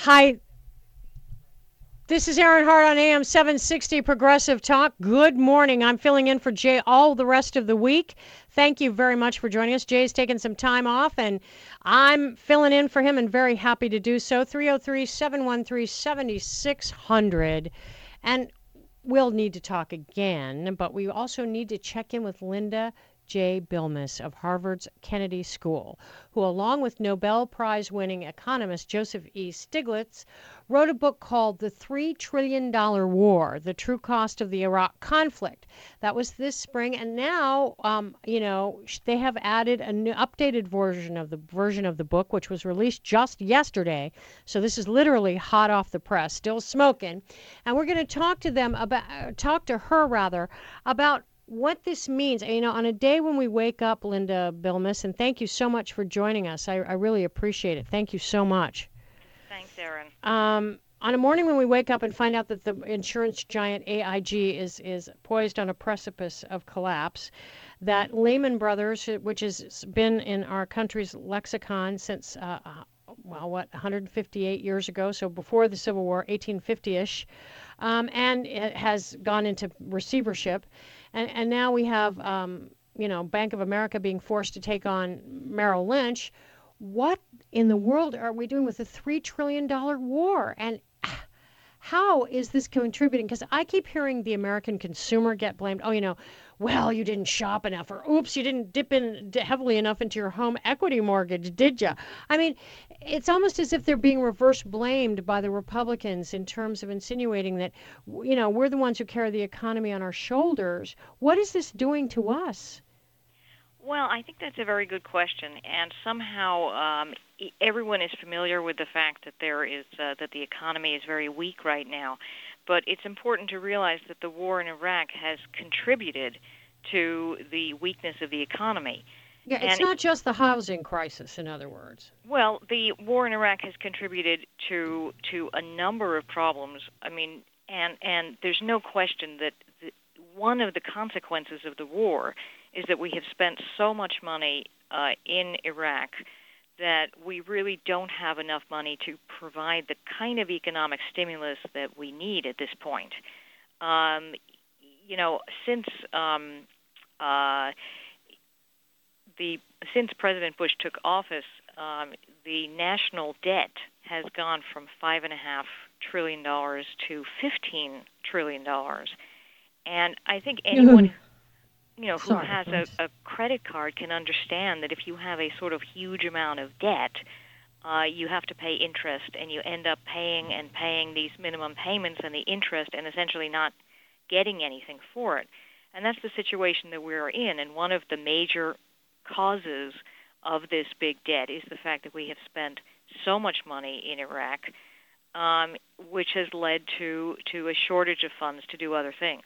Hi, this is Aaron Hart on AM 760 Progressive Talk. Good morning. I'm filling in for Jay all the rest of the week. Thank you very much for joining us. Jay's taking some time off, and I'm filling in for him and very happy to do so. 303-713-7600. And we'll need to talk again, but we also need to check in with Linda J. Bilmes of Harvard's Kennedy School, who, along with Nobel Prize-winning economist Joseph E. Stiglitz, wrote a book called The $3 Trillion War, The True Cost of the Iraq Conflict. That was this spring, and now, they have added a new updated version of the book, which was released just yesterday. So this is literally hot off the press, still smoking. And we're going to talk to her about what this means. On a day when we wake up, Linda Bilmes, and thank you so much for joining us. I really appreciate it. Thank you so much. Thanks, Aaron. On a morning when we wake up and find out that the insurance giant AIG is poised on a precipice of collapse, that Lehman Brothers, which has been in our country's lexicon since 158 years ago, so before the Civil War, 1850-ish, and it has gone into receivership. And now we have, Bank of America being forced to take on Merrill Lynch. What in the world are we doing with the $3 trillion war? And how is this contributing? Because I keep hearing the American consumer get blamed. Well, you didn't shop enough, or oops, you didn't dip in heavily enough into your home equity mortgage, did you? I mean, it's almost as if they're being reverse blamed by the Republicans in terms of insinuating that, we're the ones who carry the economy on our shoulders. What is this doing to us? Well, I think that's a very good question, and somehow everyone is familiar with the fact that that the economy is very weak right now. But it's important to realize that the war in Iraq has contributed to the weakness of the economy. Yeah, it's not just the housing crisis, in other words. Well, the war in Iraq has contributed to a number of problems. I mean, and there's no question that one of the consequences of the war is that we have spent so much money in Iraq that we really don't have enough money to provide the kind of economic stimulus that we need at this point. Since President Bush took office, the national debt has gone from $5.5 trillion to $15 trillion, and I think anyone who has a credit card can understand that if you have a sort of huge amount of debt, you have to pay interest, and you end up paying these minimum payments and the interest, and essentially not getting anything for it. And that's the situation that we're in. And one of the major causes of this big debt is the fact that we have spent so much money in Iraq, which has led to a shortage of funds to do other things.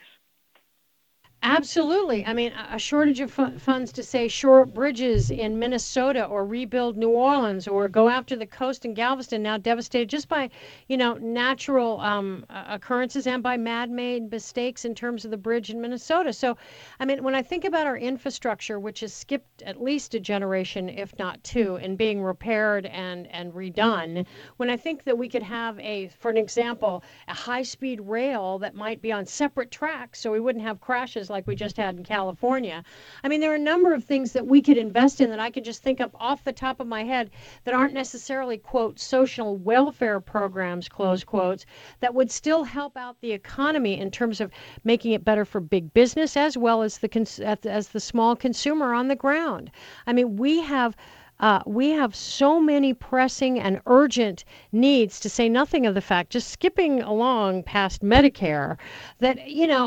Absolutely. I mean, a shortage of funds to, say, shore up bridges in Minnesota or rebuild New Orleans or go after the coast in Galveston, now devastated just by, natural occurrences and by man-made mistakes in terms of the bridge in Minnesota. So, I mean, when I think about our infrastructure, which has skipped at least a generation, if not two, in being repaired and redone, when I think that we could have for an example, a high-speed rail that might be on separate tracks so we wouldn't have crashes like we just had in California. I mean, there are a number of things that we could invest in that I could just think of off the top of my head that aren't necessarily, quote, social welfare programs, close quotes, that would still help out the economy in terms of making it better for big business as well as the small consumer on the ground. I mean, we have so many pressing and urgent needs, to say nothing of the fact, just skipping along past Medicare, that,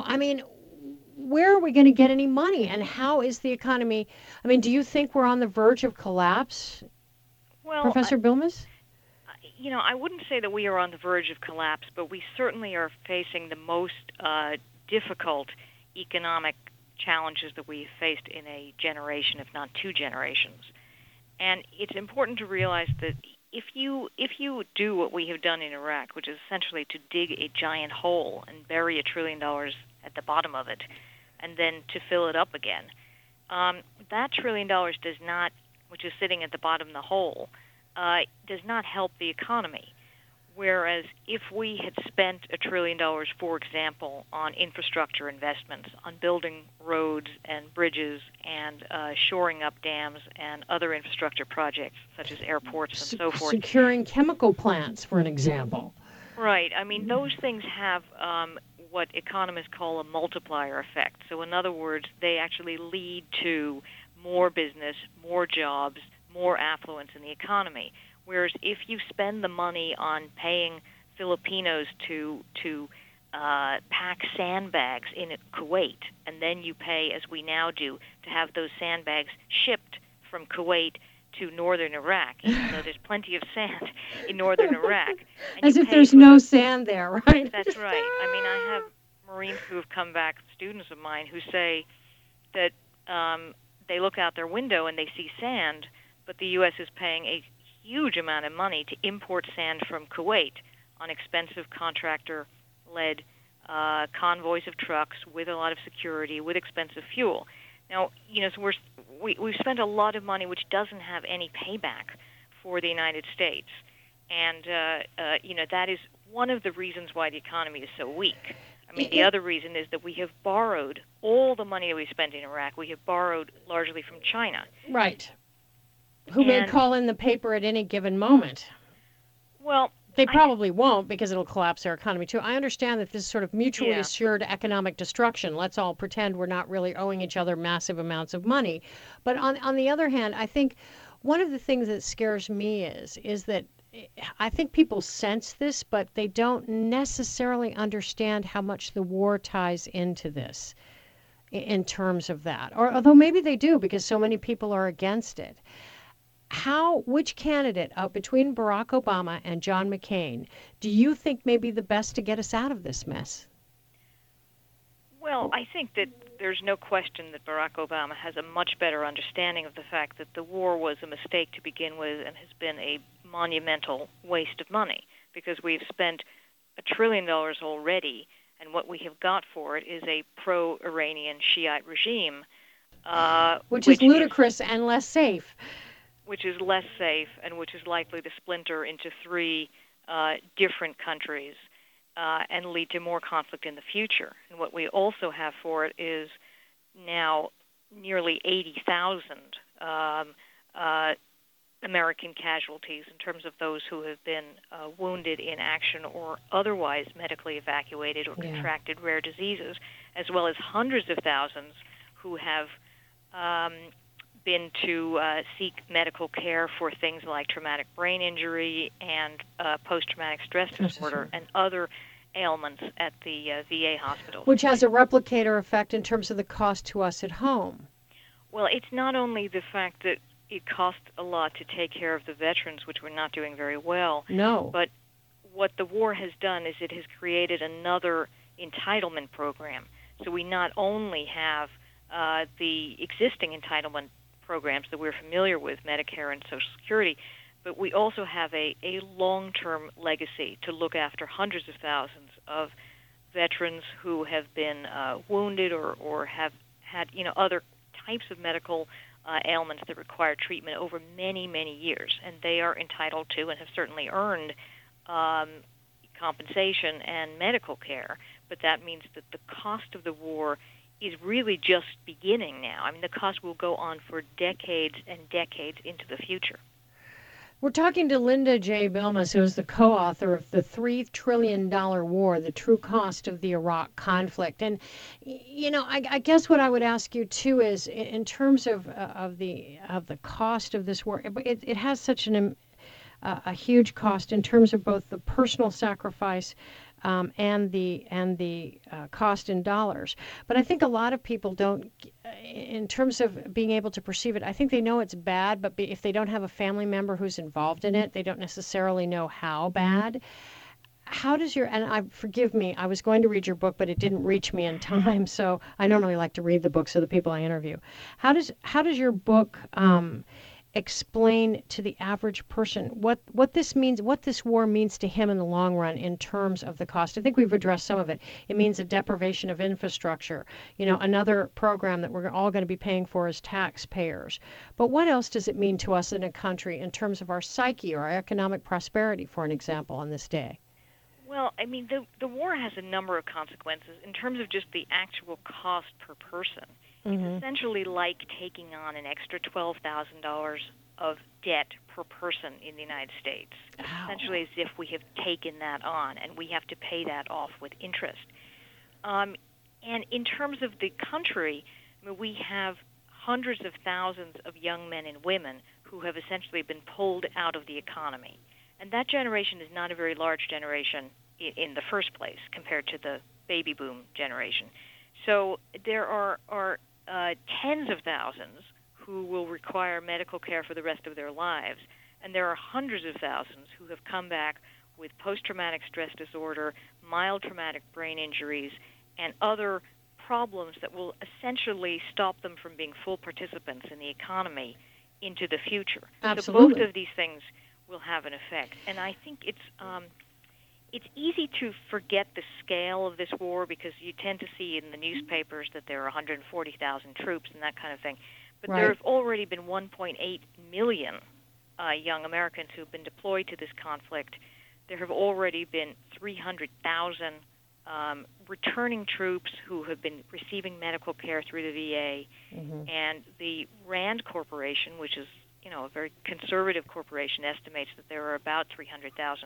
where are we going to get any money, and how is the economy? I mean, do you think we're on the verge of collapse, Professor Bilmes? I wouldn't say that we are on the verge of collapse, but we certainly are facing the most difficult economic challenges that we've faced in a generation, if not two generations. And it's important to realize that if you do what we have done in Iraq, which is essentially to dig a giant hole and bury $1 trillion at the bottom of it, and then to fill it up again, that $1 trillion does not, which is sitting at the bottom of the hole, does not help the economy. Whereas if we had spent $1 trillion, for example, on infrastructure investments, on building roads and bridges and shoring up dams and other infrastructure projects such as airports and so forth. Securing chemical plants, for an example. Right. I mean, those things have what economists call a multiplier effect. So in other words, they actually lead to more business, more jobs, more affluence in the economy. Whereas if you spend the money on paying Filipinos to pack sandbags in Kuwait, and then you pay, as we now do, to have those sandbags shipped from Kuwait to northern Iraq, even though there's plenty of sand in northern Iraq. As if there's no sand there, right? That's right. I mean, I have Marines who have come back, students of mine, who say that they look out their window and they see sand, but the U.S. is paying a huge amount of money to import sand from Kuwait on expensive contractor-led convoys of trucks with a lot of security, with expensive fuel. Now, so we've spent a lot of money which doesn't have any payback for the United States, and that is one of the reasons why the economy is so weak. I mean, the other reason is that we have borrowed all the money that we spent in Iraq. We have borrowed largely from China. Right. Who may call in the paper at any given moment. Well, they probably won't, because it'll collapse our economy too. I understand that this is sort of mutually assured economic destruction. Let's all pretend we're not really owing each other massive amounts of money. But on the other hand, I think one of the things that scares me is that I think people sense this, but they don't necessarily understand how much the war ties into this in terms of that. Or although maybe they do, because so many people are against it. Which candidate between Barack Obama and John McCain do you think may be the best to get us out of this mess? Well, I think that there's no question that Barack Obama has a much better understanding of the fact that the war was a mistake to begin with and has been a monumental waste of money, because we've spent $1 trillion already, and what we have got for it is a pro-Iranian Shiite regime. Which is ludicrous and less safe. Which is less safe and which is likely to splinter into 3 different countries and lead to more conflict in the future. And what we also have for it is now nearly 80,000 American casualties in terms of those who have been wounded in action or otherwise medically evacuated or contracted rare diseases, as well as hundreds of thousands who have been to seek medical care for things like traumatic brain injury and post-traumatic stress disorder and other ailments at the VA hospitals. Which has a replicator effect in terms of the cost to us at home. Well, it's not only the fact that it costs a lot to take care of the veterans, which we're not doing very well. No. But what the war has done is it has created another entitlement program. So we not only have the existing entitlement programs that we're familiar with, Medicare and Social Security, but we also have a long-term legacy to look after hundreds of thousands of veterans who have been wounded or have had other types of medical ailments that require treatment over many, many years, and they are entitled to and have certainly earned compensation and medical care. But that means that the cost of the war is really just beginning now. I mean, the cost will go on for decades and decades into the future. We're talking to Linda J. Bilmes, who is the co-author of The $3 Trillion War, The True Cost of the Iraq Conflict. And, I guess what I would ask you, too, is in terms of the cost of this war, it has such a huge cost in terms of both the personal sacrifice and the cost in dollars. But I think a lot of people don't, in terms of being able to perceive it, I think they know it's bad, but if they don't have a family member who's involved in it, they don't necessarily know how bad. How does forgive me, I was going to read your book, but it didn't reach me in time, so I normally like to read the books of the people I interview. How does your book explain to the average person what this means, what this war means to him in the long run in terms of the cost? I think we've addressed some of it. It means a deprivation of infrastructure, another program that we're all going to be paying for as taxpayers. But what else does it mean to us in a country in terms of our psyche or our economic prosperity, for an example, on this day? Well, I mean, the war has a number of consequences in terms of just the actual cost per person. It's essentially like taking on an extra $12,000 of debt per person in the United States. It's essentially as if we have taken that on, and we have to pay that off with interest. And in terms of the country, I mean, we have hundreds of thousands of young men and women who have essentially been pulled out of the economy. And that generation is not a very large generation in the first place compared to the baby boom generation. So there are tens of thousands who will require medical care for the rest of their lives, and there are hundreds of thousands who have come back with post-traumatic stress disorder, mild traumatic brain injuries, and other problems that will essentially stop them from being full participants in the economy into the future. Absolutely. So both of these things will have an effect. And I think it's easy to forget the scale of this war because you tend to see in the newspapers that there are 140,000 troops and that kind of thing. But there have already been 1.8 million young Americans who have been deployed to this conflict. There have already been 300,000 returning troops who have been receiving medical care through the VA. And the RAND Corporation, which is a very conservative corporation, estimates that there are about 300,000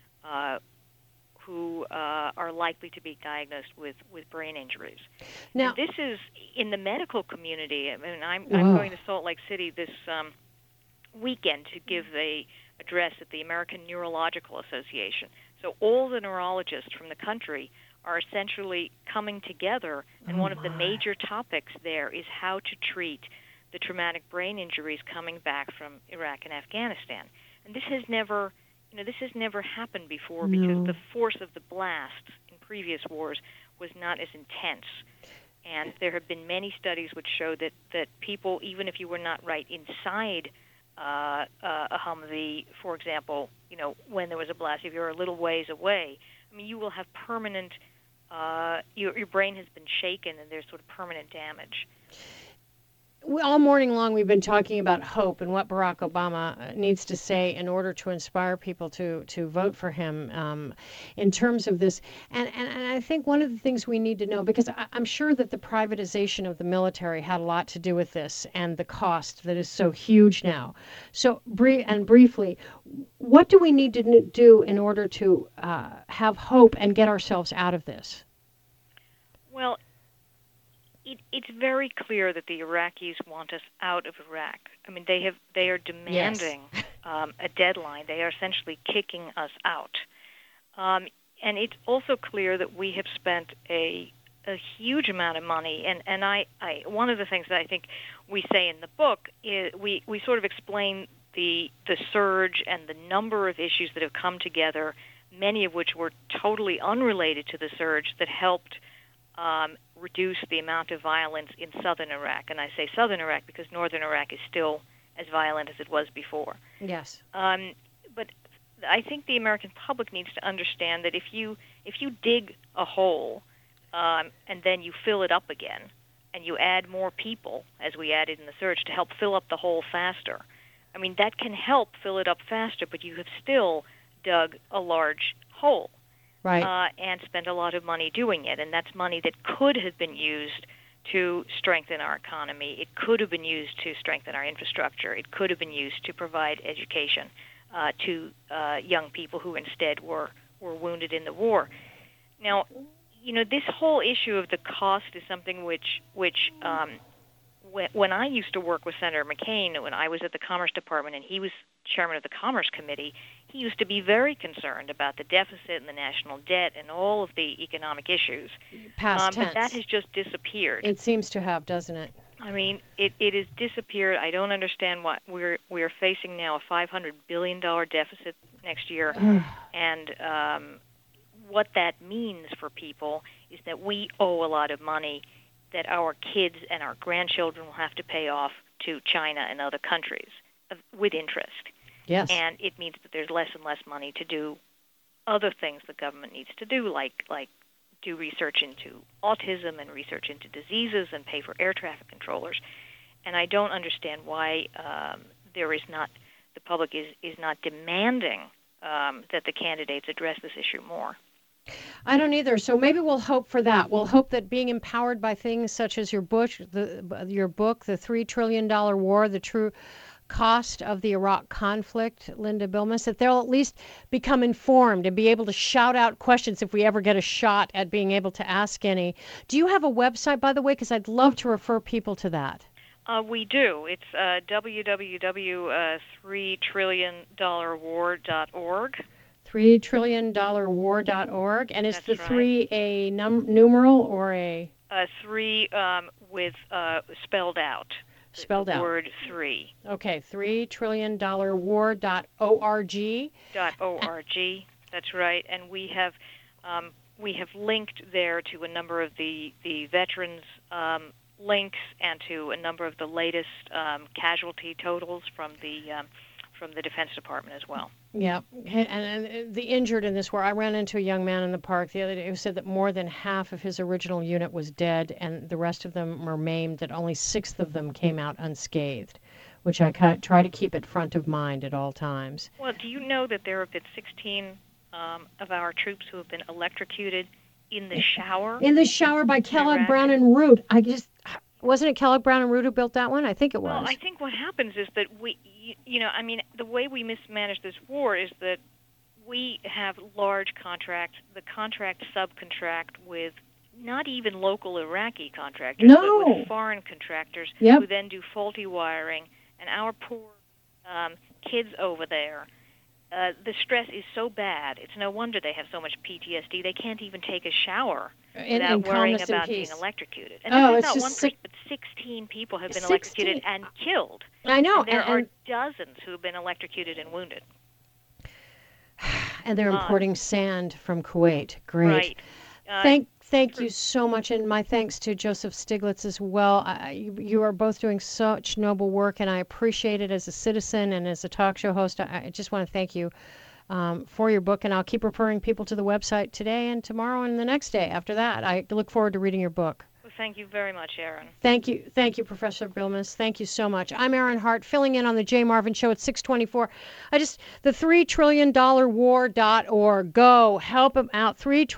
who are likely to be diagnosed with brain injuries. Now, and this is in the medical community. I mean, I'm going to Salt Lake City this weekend to give the address at the American Neurological Association. So all the neurologists from the country are essentially coming together, and one of the major topics there is how to treat the traumatic brain injuries coming back from Iraq and Afghanistan. And this has never happened before because the force of the blast in previous wars was not as intense. And there have been many studies which show that people, even if you were not right inside a Humvee, for example, when there was a blast, if you're a little ways away, I mean, you will have permanent, your brain has been shaken and there's sort of permanent damage. All morning long, we've been talking about hope and what Barack Obama needs to say in order to inspire people to vote for him in terms of this. And I think one of the things we need to know, because I'm sure that the privatization of the military had a lot to do with this and the cost that is so huge now. So, briefly, what do we need to do in order to have hope and get ourselves out of this? Well, it's very clear that the Iraqis want us out of Iraq. I mean, they are demanding a deadline. They are essentially kicking us out. And it's also clear that we have spent a huge amount of money. And I one of the things that I think we say in the book is we sort of explain the surge and the number of issues that have come together, many of which were totally unrelated to the surge, that helped reduce the amount of violence in southern Iraq. And I say southern Iraq because northern Iraq is still as violent as it was before. Yes. But I think the American public needs to understand that if you dig a hole and then you fill it up again and you add more people, as we added in the surge, to help fill up the hole faster, I mean, that can help fill it up faster, but you have still dug a large hole. Right. And spend a lot of money doing it. And that's money that could have been used to strengthen our economy. It could have been used to strengthen our infrastructure. It could have been used to provide education to young people who instead were wounded in the war. Now, this whole issue of the cost is something which when I used to work with Senator McCain, when I was at the Commerce Department and he was chairman of the Commerce Committee, he used to be very concerned about the deficit and the national debt and all of the economic issues. Past tense. But that has just disappeared. It seems to have, doesn't it? I mean, it has disappeared. I don't understand what we're facing now, a $500 billion deficit next year. And what that means for people is that we owe a lot of money that our kids and our grandchildren will have to pay off to China and other countries. with interest. Yes. And it means that there's less and less money to do other things the government needs to do, like do research into autism and research into diseases and pay for air traffic controllers. And I don't understand why the public is not demanding that the candidates address this issue more. I don't either. So maybe we'll hope for that. We'll hope that being empowered by things such as your book, The $3 Trillion War, the true cost of the Iraq conflict, Linda Bilmes, that they'll at least become informed and be able to shout out questions if we ever get a shot at being able to ask any. Do you have a website, by the way? Because I'd love to refer people to that. We do. It's www.3trilliondollarwar.org. $3trilliondollarwar.org. And is That's the right. 3 a numeral or a? 3 with spelled out. Spelled the out. Word 3. Okay, $3trilliondollarwar.org. .org. That's right. And we have linked there to a number of the veterans links and to a number of the latest casualty totals from the Defense Department as well. Yeah, and the injured in this war, I ran into a young man in the park the other day who said that more than half of his original unit was dead and the rest of them were maimed, that only 6 of them came out unscathed, which I try to keep at front of mind at all times. Well, do you know that there have been 16 of our troops who have been electrocuted in the shower? In the shower by Kellogg, Brown, and Root. Wasn't it Kellogg, Brown, and Root who built that one? I think it was. Well, I think what happens is that the way we mismanage this war is that we have large contracts. The contracts subcontract with not even local Iraqi contractors, but with foreign contractors who then do faulty wiring. And our poor kids over there, the stress is so bad. It's no wonder they have so much PTSD. They can't even take a shower without worrying about being electrocuted. And this is not one person, but 16 people have been electrocuted and killed. I know. And there are dozens who have been electrocuted and wounded. And they're importing sand from Kuwait. Great. Right. Thank you so much, and my thanks to Joseph Stiglitz as well. You are both doing such noble work, and I appreciate it as a citizen and as a talk show host. I just want to thank you for your book, and I'll keep referring people to the website today and tomorrow and the next day after that. I look forward to reading your book. Well, thank you very much, Erin. Thank you, Professor Bilmes. Thank you so much. I'm Erin Hart, filling in on the Jay Marvin Show at 6:24. The $3trilliondollarwar.org. Go help them out.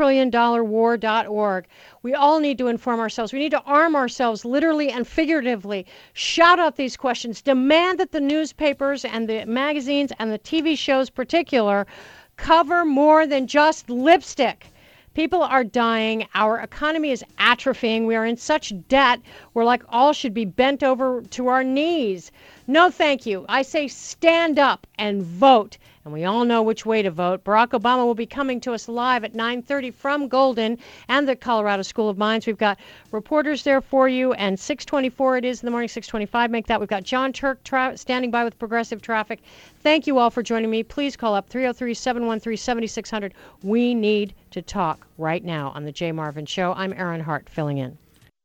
$3trilliondollarwar.org. We all need to inform ourselves. We need to arm ourselves, literally and figuratively. Shout out these questions. Demand that the newspapers and the magazines and the TV shows, particular, cover more than just lipstick. People are dying. Our economy is atrophying. We are in such debt. We're like all should be bent over to our knees. No, thank you. I say stand up and vote. And we all know which way to vote. Barack Obama will be coming to us live at 9:30 from Golden and the Colorado School of Mines. We've got reporters there for you, and 6:24 it is in the morning, 6:25. Make that. We've got John Turk standing by with Progressive Traffic. Thank you all for joining me. Please call up 303-713-7600. We need to talk right now on The Jay Marvin Show. I'm Erin Hart, filling in.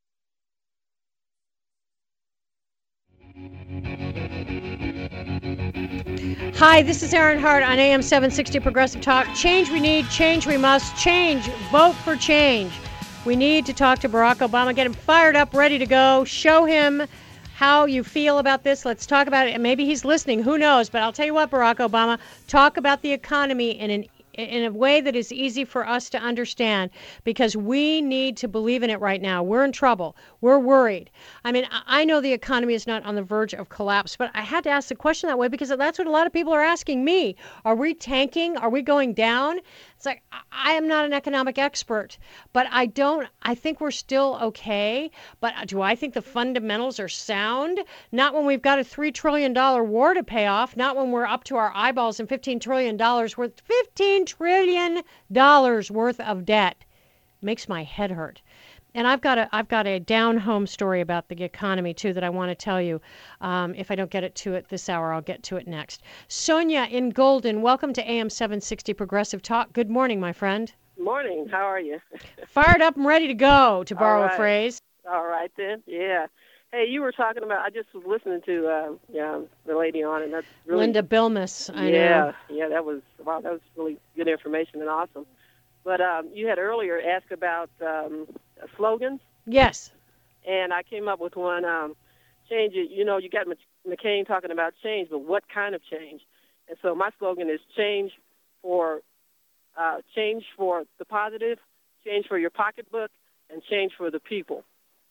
Hi, this is Erin Hart on AM 760 Progressive Talk. Change we need, change we must, change. Vote for change. We need to talk to Barack Obama, get him fired up, ready to go, show him how you feel about this. Let's talk about it. And maybe he's listening. Who knows? But I'll tell you what, Barack Obama, talk about the economy in a way that is easy for us to understand, because we need to believe in it right now. We're in trouble. We're worried. I mean, I know the economy is not on the verge of collapse, but I had to ask the question that way because that's what a lot of people are asking me. Are we tanking? Are we going down? It's like, I am not an economic expert, but I think we're still okay. But do I think the fundamentals are sound? Not when we've got a $3 trillion war to pay off, not when we're up to our eyeballs in $15 trillion worth, $15 trillion worth of debt. Makes my head hurt. And I've got a down home story about the economy too that I want to tell you. If I don't get to it this hour, I'll get to it next. Sonia in Golden, welcome to AM 760 Progressive Talk. Good morning, my friend. Morning. How are you? Fired up and ready to go, to borrow a phrase. All right then. Yeah. Hey, you were talking about. I just was listening to the lady on, and that's really Linda Bilmus. I yeah, know. yeah. That was wow. That was really good information and awesome. But you had earlier asked about slogans, Yes. and I came up with one. Change it. You know, you got McCain talking about change, but what kind of change? And so my slogan is for change for the positive, change for your pocketbook, and change for the people.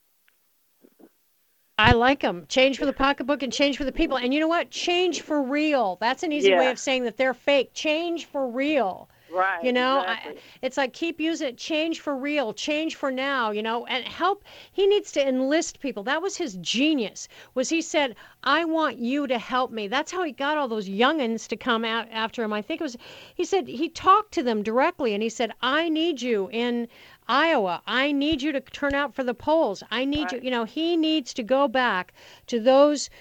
I like them. Change for the pocketbook and change for the people. And you know what? Change for real. That's an easy way Yeah, of saying that they're fake. Change for real. right, You know, exactly. it's like keep using it. Change for real. Change for now. You know, and help. He needs to enlist people. That was his genius. Was he said, "I want you to help me." That's how he got all those youngins to come out after him. I think it was. He said he talked to them directly, and he said, "I need you in Iowa. I need you to turn out for the polls. I need you." Right, You know, he needs to go back to those,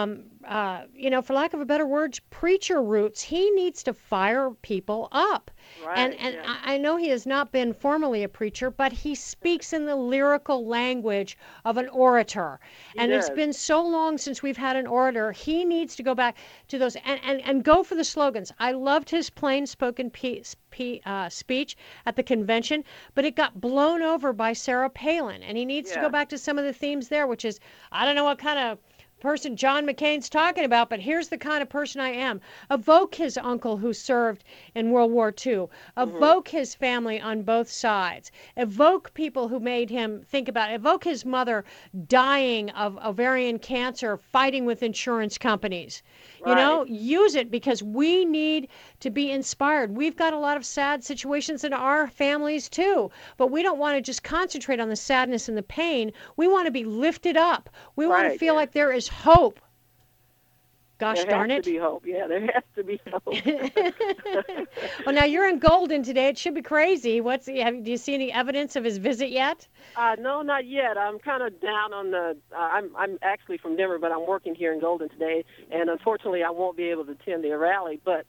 you know, for lack of a better word, preacher roots. He needs to fire people up. And right, and yeah. I know he has not been formally a preacher, but he speaks in the lyrical language of an orator. He And it's does. been so long since we've had an orator. He needs to go back to those and go for the slogans. I loved his plain spoken speech at the convention, but it got blown over by Sarah Palin. And he needs to go Yeah. back to some of the themes there, which is I don't know what kind of person John McCain's talking about, but here's the kind of person I am. Evoke his uncle who served in World War II. Mhm. Evoke his family on both sides. Evoke people who made him think about it. Evoke his mother dying of ovarian cancer, fighting with insurance companies. You Right. know, use it because we need to be inspired. We've got a lot of sad situations in our families too, but we don't want to just concentrate on the sadness and the pain. We want to be lifted up. We want to Right. feel Yeah. like there is hope. Gosh There has darn to it. be hope. Yeah, there has to be hope. Well, now you're in Golden today. It should be crazy. Do you see any evidence of his visit yet? No, not yet. I'm kind of down on the. I'm actually from Denver, but I'm working here in Golden today, and unfortunately, I won't be able to attend the rally. But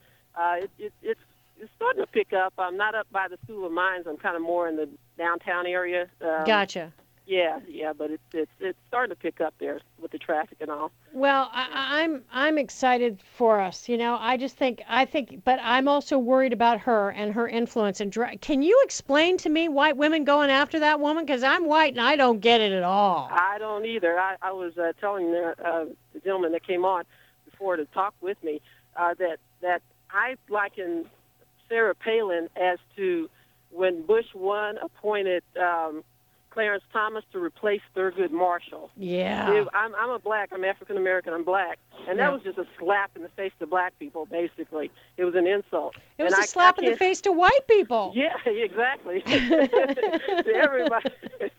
it's starting to pick up. I'm not up by the School of Mines. I'm kind of more in the downtown area. Gotcha. Yeah, but it's starting to pick up there with the traffic and all. Well, I'm excited for us. You know, I think, but I'm also worried about her and her influence. And can you explain to me white women going after that woman? Because I'm white and I don't get it at all. I don't either. I was telling the gentleman that came on before to talk with me that I liken Sarah Palin as to when Bush 1 appointed Clarence Thomas to replace Thurgood Marshall. Yeah. I'm African American, I'm black, and that Yeah. was just a slap in the face to black people. Basically, it was an insult. It was And a slap in the face to white people. Yeah, exactly. To everybody.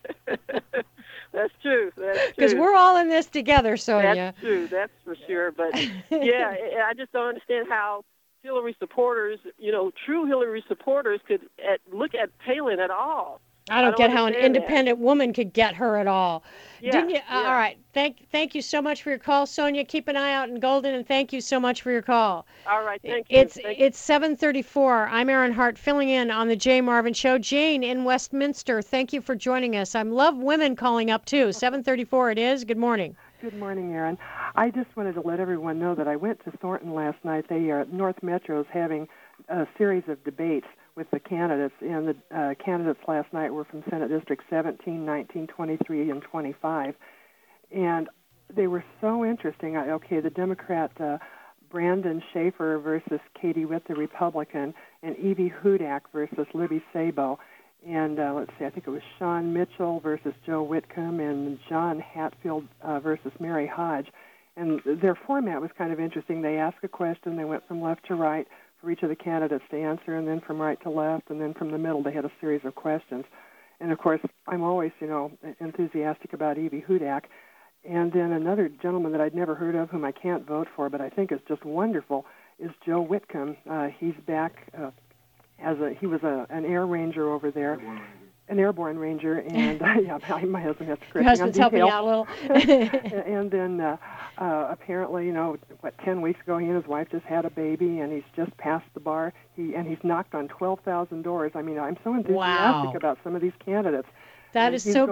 That's true. That's true. Because we're all in this together, Sonia. That's true. That's for sure. But yeah, I just don't understand how Hillary supporters, true Hillary supporters, could look at Palin at all. I don't get how an understand that. independent woman could get her at all. Yeah, Didn't you? yeah. All right. Thank you so much for your call, Sonia. Keep an eye out in Golden, and thank you so much for your call. All right, thank you. It's 7:34. I'm Erin Hart, filling in on the Jay Marvin Show. Jane in Westminster, thank you for joining us. I love women calling up too. 7:34 it is. Good morning. Good morning, Erin. I just wanted to let everyone know that I went to Thornton last night. North Metro is having a series of debates with the candidates, and the candidates last night were from Senate District 17, 19, 23, and 25, and they were so interesting. The Democrat Brandon Schaefer versus Katie Witt, the Republican, and Evie Hudak versus Libby Sabo, and I think it was Sean Mitchell versus Joe Whitcomb, and John Hatfield versus Mary Hodge, and their format was kind of interesting. They asked a question, they went from left to right for each of the candidates to answer, and then from right to left, and then from the middle they had a series of questions. And, of course, I'm always, enthusiastic about Evie Hudak. And then another gentleman that I'd never heard of, whom I can't vote for, but I think is just wonderful, is Joe Whitcomb. He's back he was an air ranger over there. An airborne ranger, and my husband has to correct me on Your husband's helping details. you out a little. And then apparently, 10 weeks ago, he and his wife just had a baby, and he's just passed the bar. He's knocked on 12,000 doors. I mean, I'm so enthusiastic Wow. about some of these candidates. That And is he's so. going,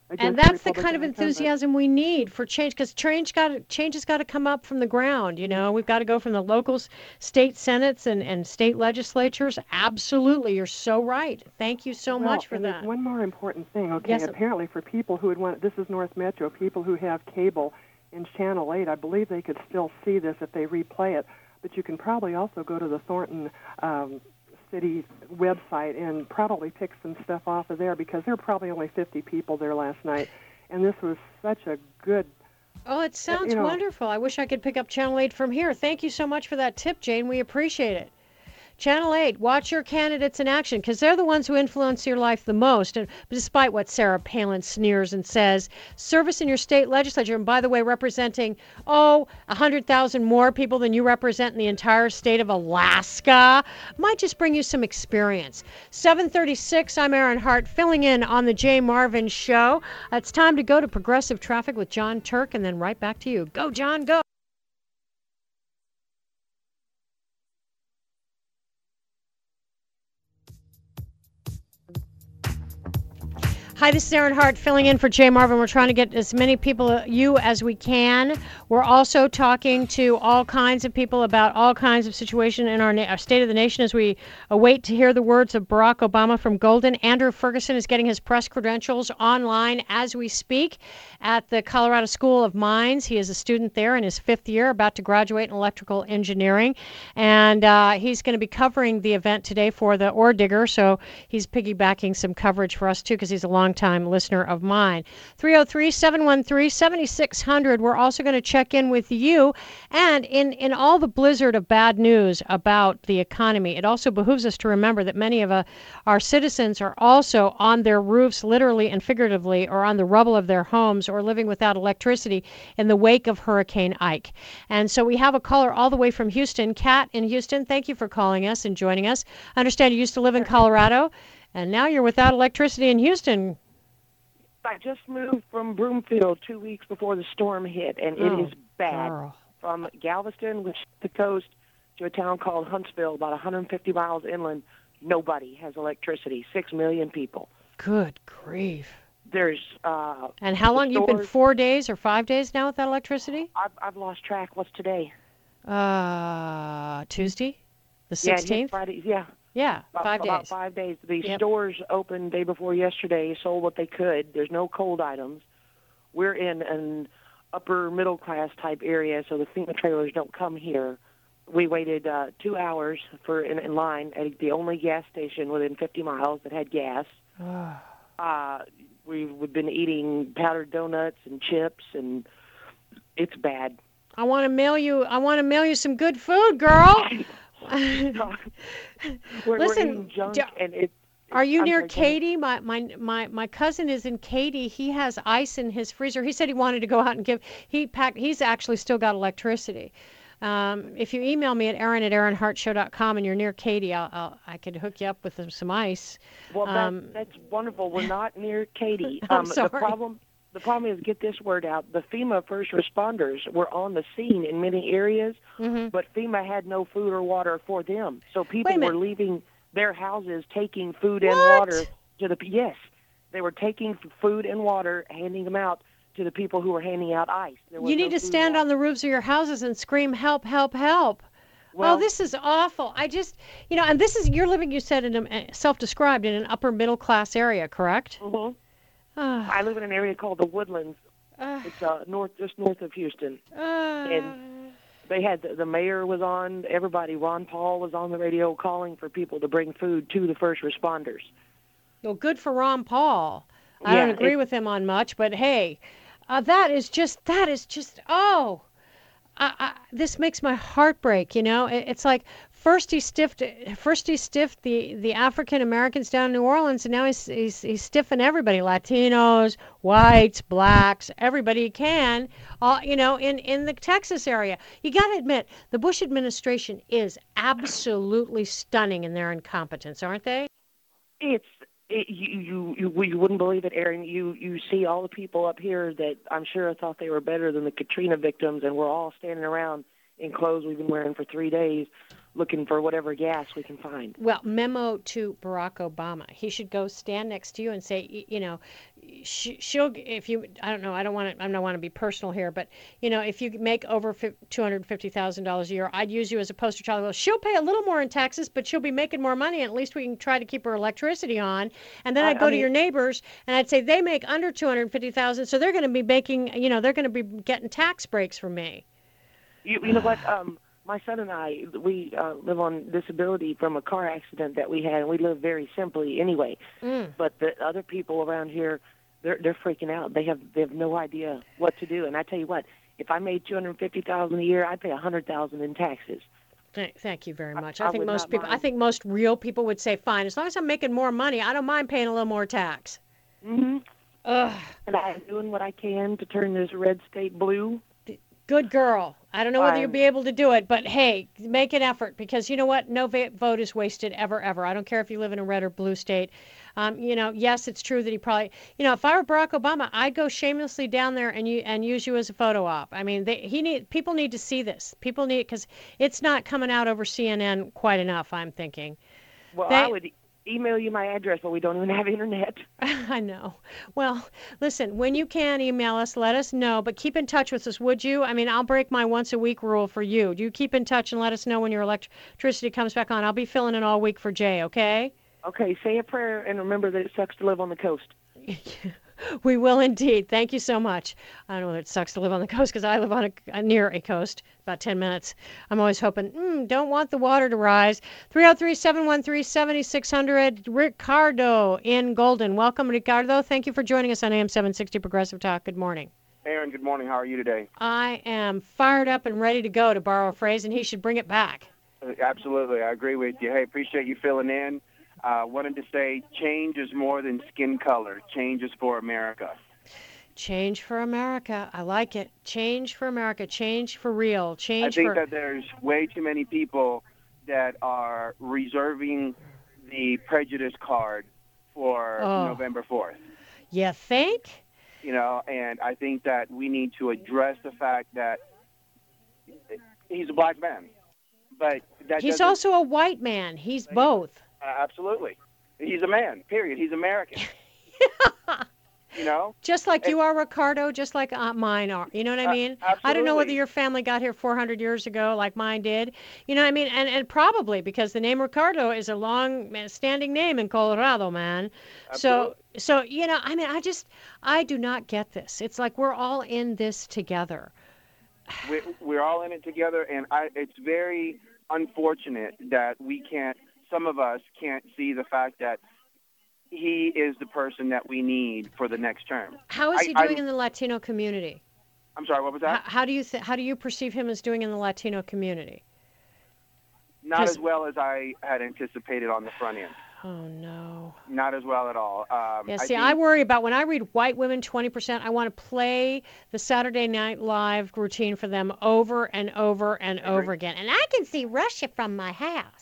And that's the kind of enthusiasm we need for change, because change has got to come up from the ground. We've got to go from the local state senates and state legislatures. Absolutely, you're so right. Thank you so much for that. There's one more important thing. Okay, yes. Apparently for people who would want, this is North Metro, people who have cable in Channel 8, I believe they could still see this if they replay it. But you can probably also go to the Thornton City website and probably pick some stuff off of there, because there were probably only 50 people there last night, and this was such a good. Oh, it sounds wonderful. I wish I could pick up Channel 8 from here. Thank you so much for that tip, Jane. We appreciate it. Channel 8, watch your candidates in action, because they're the ones who influence your life the most. And despite what Sarah Palin sneers and says, service in your state legislature, and by the way, representing, 100,000 more people than you represent in the entire state of Alaska, might just bring you some experience. 7:36, I'm Erin Hart, filling in on the Jay Marvin Show. It's time to go to Progressive Traffic with John Turk, and then right back to you. Go, John, go. Hi, this is Erin Hart filling in for Jay Marvin. We're trying to get as many people, you, as we can. We're also talking to all kinds of people about all kinds of situations in our state of the nation as we await to hear the words of Barack Obama from Golden. Andrew Ferguson is getting his press credentials online as we speak at the Colorado School of Mines. He is a student there in his 5th year, about to graduate in electrical engineering. And he's going to be covering the event today for the Ore Digger, so he's piggybacking some coverage for us, too, because he's a long-time listener of mine. 303-713-7600. We're also going to check in with you. And in all the blizzard of bad news about the economy, it also behooves us to remember that many of our citizens are also on their roofs, literally and figuratively, or on the rubble of their homes, or living without electricity in the wake of Hurricane Ike. And so we have a caller all the way from Houston. Kat in Houston, thank you for calling us and joining us. I understand you used to live in Colorado, and now you're without electricity in Houston. I just moved from Broomfield 2 weeks before the storm hit, and it is bad. Girl. From Galveston, which is the coast, to a town called Huntsville, about 150 miles inland, nobody has electricity. 6 million people. Good grief. There's and how long? You've been 4 days or 5 days now without electricity? I've lost track. What's today? Tuesday, the 16th. Yeah, Friday. Yeah. Yeah, 5 days. About 5 days. The stores opened day before yesterday, sold what they could. There's no cold items. We're in an upper middle class type area, so the FEMA trailers don't come here. We waited 2 hours in line at the only gas station within 50 miles that had gas. We've been eating powdered donuts and chips, and it's bad. I want to mail you some good food, girl. We're Listen, eating junk, and are you near Katy? My cousin is in Katy. He has ice in his freezer. He said he wanted to go out and he's actually still got electricity. If you email me at Erin@ErinHartShow.com and you're near Katy, I could hook you up with some ice. Well, that's wonderful. We're not near Katy. I'm sorry. The problem is, get this word out, the FEMA first responders were on the scene in many areas, but FEMA had no food or water for them. So people were leaving their houses, taking food and water to the... Yes, they were taking food and water, handing them out to the people who were handing out ice. You need to stand on the roofs of your houses and scream, help, help, help. Well, this is awful. I just, and this is, you're living, you said, self-described in an upper middle class area, correct? Mm-hmm. I live in an area called the Woodlands. It's just north of Houston. And they had the mayor was on, everybody. Ron Paul was on the radio calling for people to bring food to the first responders. Well, good for Ron Paul. I don't agree with him on much, but hey, this makes my heart break. It's like first he stiffed the African Americans down in New Orleans, and now he's stiffing everybody, Latinos, whites, blacks, everybody he can, in the Texas area. You got to admit, the Bush administration is absolutely stunning in their incompetence, aren't they? You wouldn't believe it, Erin. You see all the people up here that I'm sure thought they were better than the Katrina victims, and we're all standing around in clothes we've been wearing for 3 days, looking for whatever gas we can find. Well, memo to Barack Obama. He should go stand next to you and say, she'll, if you, I don't know, I don't want to be personal here, but if you make over $250,000 a year, I'd use you as a poster child. Well, she'll pay a little more in taxes, but she'll be making more money, and at least we can try to keep her electricity on. And then I'd go to your neighbors, and I'd say they make under $250,000, so they're going to be making, they're going to be getting tax breaks from me. You know what? My son and I, we live on disability from a car accident that we had, and we live very simply anyway. But the other people around here, they're freaking out. They have no idea what to do. And I tell you what, if I made $250,000 a year, I'd pay $100,000 in taxes. Thank you very much. I think most people, I think most real people would say, fine, as long as I'm making more money, I don't mind paying a little more tax. Mm-hmm. Ugh. And I'm doing what I can to turn this red state blue. Good girl. I don't know whether you'll be able to do it, but hey, make an effort, because you know what? No vote is wasted ever, ever. I don't care if you live in a red or blue state. Yes, it's true that he probably, if I were Barack Obama, I'd go shamelessly down there and use you as a photo op. I mean, people need to see this. People need, because it's not coming out over CNN quite enough, I'm thinking. Well, I would email you my address, but we don't even have internet. I know. Well, listen, when you can email us, let us know, but keep in touch with us, would you? I mean, I'll break my once-a-week rule for you. You keep in touch and let us know when your electricity comes back on. I'll be filling in all week for Jay, okay? Okay, say a prayer and remember that it sucks to live on the coast. We will indeed. Thank you so much. I don't know whether it sucks to live on the coast, because I live on near a coast, about 10 minutes. I'm always hoping, don't want the water to rise. 303-713-7600. Ricardo in Golden. Welcome, Ricardo. Thank you for joining us on AM 760 Progressive Talk. Good morning. Aaron, good morning. How are you today? I am fired up and ready to go, to borrow a phrase, and he should bring it back. Absolutely. I agree with you. Hey, appreciate you filling in. Wanted to say change is more than skin color. Change is for America. Change for America. I like it. Change for America. Change for real. I think that there's way too many people that are reserving the prejudice card for November 4th. You think? And I think that we need to address the fact that he's a black man. But he's also a white man. He's both. Absolutely. He's a man, period. He's American. Just like you are, Ricardo, just like mine are. You know what I mean? Absolutely. I don't know whether your family got here 400 years ago like mine did. You know what I mean? And probably because the name Ricardo is a long-standing name in Colorado, man. Absolutely. So I mean, I do not get this. It's like we're all in this together. We're all in it together, and it's very unfortunate that some of us can't see the fact that he is the person that we need for the next term. How is he doing in the Latino community? I'm sorry, what was that? How do you perceive him as doing in the Latino community? Not as well as I had anticipated on the front end. Oh, no. Not as well at all. I worry about when I read white women 20%, I want to play the Saturday Night Live routine for them over and over and over again. And I can see Russia from my house.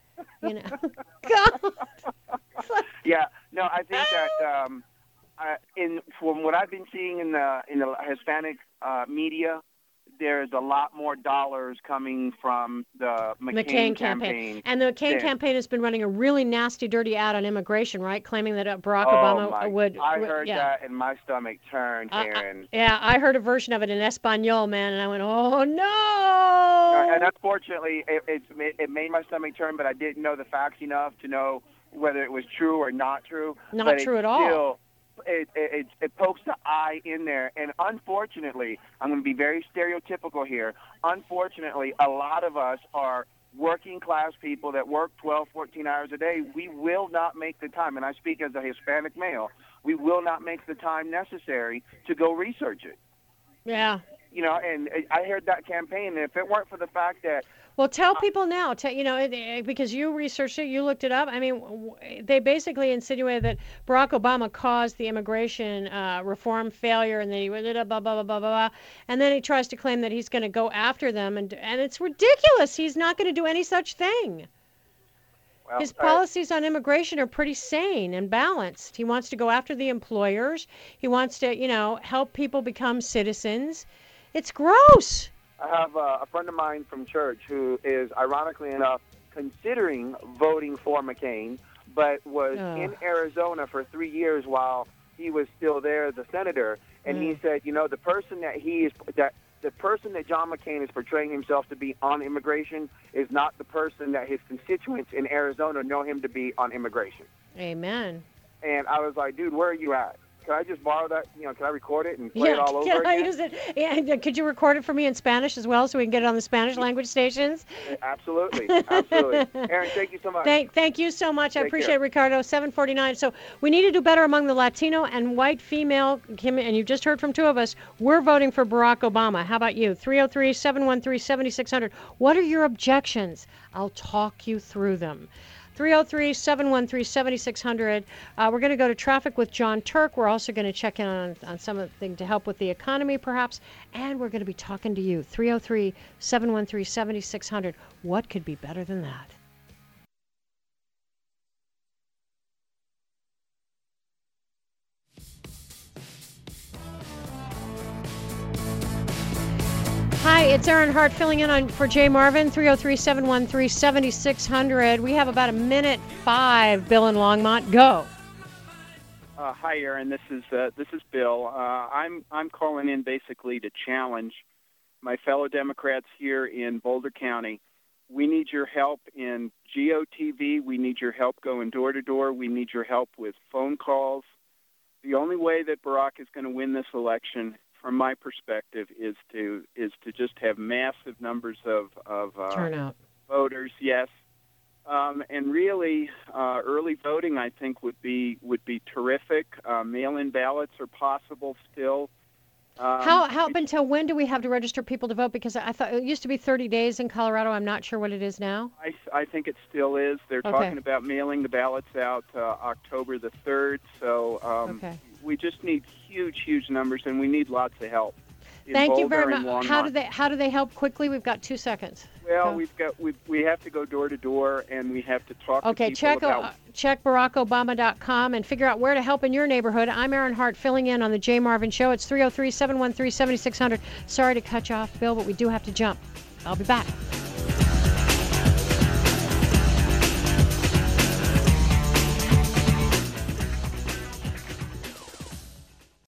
God. Yeah, no, I think that from what I've been seeing in the Hispanic media, there's a lot more dollars coming from the McCain campaign. And the McCain campaign has been running a really nasty, dirty ad on immigration, right? Claiming that Barack Obama would... I heard that and my stomach turned, Karen. I heard a version of it in Espanol, man, and I went, oh, no! And unfortunately, it made my stomach turn, but I didn't know the facts enough to know whether it was true or not true. Not true at all. It pokes the eye in there, and unfortunately, I'm going to be very stereotypical here. Unfortunately, a lot of us are working class people that work 12, 14 hours a day. We will not make the time, and I speak as a Hispanic male, we will not make the time necessary to go research it. Yeah. And I heard that campaign, and if it weren't for the fact that... Well, tell people now, because you researched it, you looked it up. I mean, they basically insinuated that Barack Obama caused the immigration reform failure, and then he went blah, blah, blah, blah, blah, and then he tries to claim that he's going to go after them, and it's ridiculous. He's not going to do any such thing. Well, his policies on immigration are pretty sane and balanced. He wants to go after the employers. He wants to, help people become citizens. It's gross. I have a friend of mine from church who is, ironically enough, considering voting for McCain, but was in Arizona for 3 years while he was still there, the senator, and he said, the person the person that John McCain is portraying himself to be on immigration is not the person that his constituents in Arizona know him to be on immigration. Amen. And I was like, dude, where are you at? Can I just borrow that? Can I record it and play it all over again? Can I use it? Yeah, could you record it for me in Spanish as well so we can get it on the Spanish language stations? Absolutely. Absolutely. Aaron, thank you so much. Thank you so much. I appreciate it, Ricardo. 7:49. So we need to do better among the Latino and white female, and you've just heard from two of us. We're voting for Barack Obama. How about you? 303-713-7600. What are your objections? I'll talk you through them. 303-713-7600. We're going to go to traffic with John Turk. We're also going to check in on something to help with the economy, perhaps. And we're going to be talking to you. 303-713-7600. What could be better than that? Hi, it's Aaron Hart filling in for Jay Marvin, 303-713-7600. We have about a minute 5, Bill in Longmont. Go. Hi, Aaron. This is Bill. I'm calling in basically to challenge my fellow Democrats here in Boulder County. We need your help in GOTV. We need your help going door to door. We need your help with phone calls. The only way that Barack is going to win this election, from my perspective, is to just have massive numbers of turnout voters. Yes, and really, early voting I think would be terrific. Mail-in ballots are possible still. How up until when do we have to register people to vote? Because I thought it used to be 30 days in Colorado. I'm not sure what it is now. I think it still is. They're talking about mailing the ballots out October the 3rd. So we just need huge numbers, and we need lots of help. Thank you very much. How do they help quickly? We've got 2 seconds. Well, we have to go door to door, and we have to talk to people about... check BarackObama.com and figure out where to help in your neighborhood. I'm Aaron Hart filling in on the Jay Marvin Show. It's 303-713-7600. Sorry to cut you off, Bill, but we do have to jump. I'll be back.